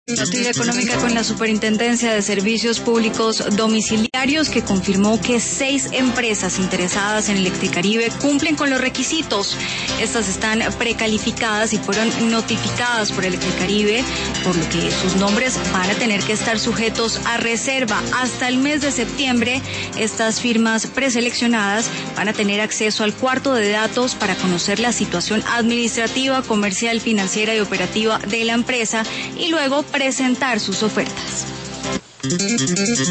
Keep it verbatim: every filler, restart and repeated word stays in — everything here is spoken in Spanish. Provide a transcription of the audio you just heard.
Noticia económica con la Superintendencia de Servicios Públicos Domiciliarios, que confirmó que seis empresas interesadas en Electricaribe cumplen con los requisitos. Estas están precalificadas y fueron notificadas por Electricaribe, por lo que sus nombres van a tener que estar sujetos a reserva. Hasta el mes de septiembre, estas firmas preseleccionadas van a tener acceso al cuarto de datos para conocer la situación administrativa, comercial, financiera y operativa de la empresa y luego presentar sus ofertas.